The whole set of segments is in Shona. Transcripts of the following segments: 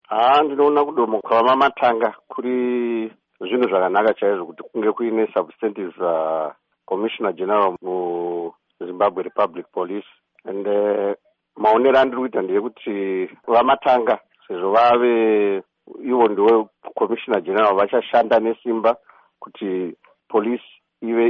Ndinoona kudomo kwavamatanga kuri zvinhu zvakanaka chaizvo kuti kunge kuine substantive commissioner general muZimbabwe Republic Police. And maonero andiri kuita ndeyekuti vamatanga sezvo vave ivo ndiwo commissioner general vachashanda nesimba kuti police ive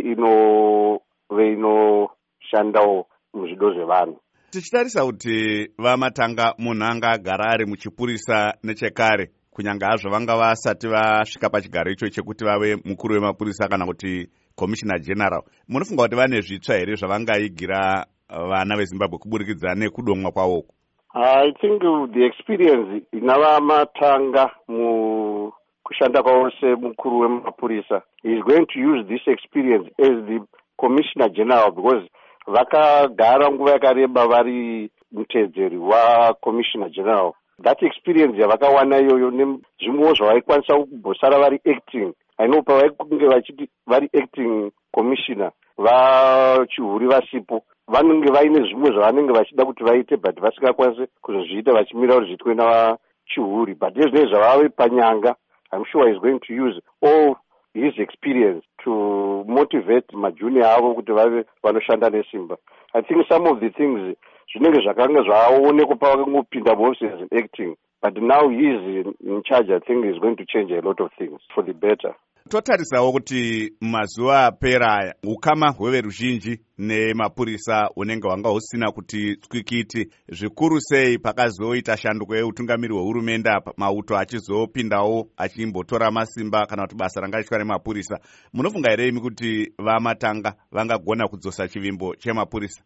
inoshandawo muzvido zvevanhu. Tichitarisa kuti vamatanga munhu anga agara ari muchipurisa nechekare kunyange hazvo vanga vasati vasvika pachigaro icho chekuti vave mukuru wemapurisa kana kuti commissioner general, munofunga kuti vane zvitsva here zvavangaigira vana veZimbabwe kuburikidza nekudomwa kwavoko? I think the experience inavamatanga kushanda kwavo semukuru wemapurisa is going to use this experience as the commissioner general, because vakagara nguva yakareba vari mutedzeri wacommissioner general. That experience yavakawana iyoyo nezvimwewo zvavaikwanisa kumbosara vari acting. I know pavaikunge vachiti vari acting commissioner vachihuri vasipo, vanenge vaine zvimwe zvavanenge vachida kuti vaite but vasingakwanisi kuzozviita vachimira kuti zviitwe navachihuri. But ezvinei zvavave panyanga, I'm sure he's going to use all his experience to motivate majunior avo kuti vave vanoshanda nesimba. I think some of the things zvinenge zvakanga zvaonekwa pavakangopinda muoffice as acting, but now he is in charge. I think he's going to change a lot of things for the better. Totarisawo kuti mazuva apera aya ukama hweveruzhinji nemapurisa unenge hwanga husina kuti tswikiti, zvikuru sei pakazoita shanduko yeutungamiri hwehurumende apa, mauto achizopindawo achimbotora masimba kana kuti basa rangaitwa nemapurisa. Munofunga here imi kuti vamatanga vangagona kudzosa chivimbo chemapurisa?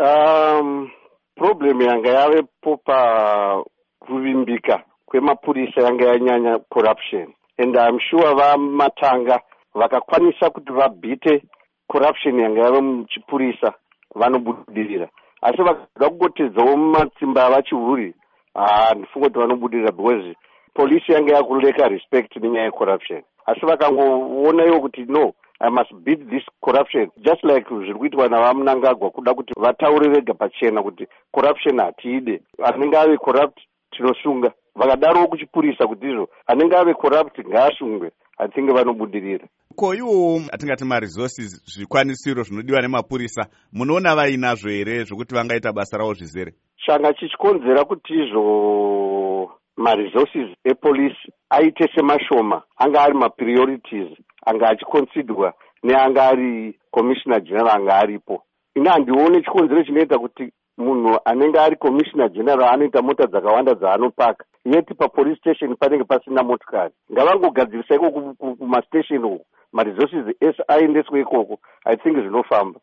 Problem yanga yavepo pakuvimbika kwemapurisa yanga yanyanya corruption. And I'm sure vamatanga vakakwanisa kuti vabhite corruption yanga yave muchipurisa vanobudirira. Asi vakagotedzawo mumatsimba avachihuri, ndifunga kuti vanobudirira because police yanga yakuleka respect nenyaya yecorruption. Asi vakangoona iwo kuti no, I must beat this corruption, just like zviri kuitwa navaMnangagwa kuda kuti vataure vega pachena kuti corruption hatiide, anenge ave corrupt tinosunga. Vakadarowo kuchipurisa kuti izvo anenge ave corrupt ngaasungwe. I think vanobudirira. Ko iwo atingati maresources, zvikwanisiro zvinodiwa nemapurisa, munoona vainazvo here zvokuti vangaita basa ravo zvizere? Changa chichikonzera kuti izvo maresources epolice aite semashoma, anga ari mapriorities, anga achiconsiderwa neanga ari commissioner general anga aripo. Ina handione chikonzero chinoita kuti munhu anenge ari commissioner general anoita mota dzakawanda dzaanopaka, yeti papolice station panenge pasina motokari. Ngavangogadzirisa ikoko kumastation uko, maresources ese aendeswe ikoko. I think zvinofamba.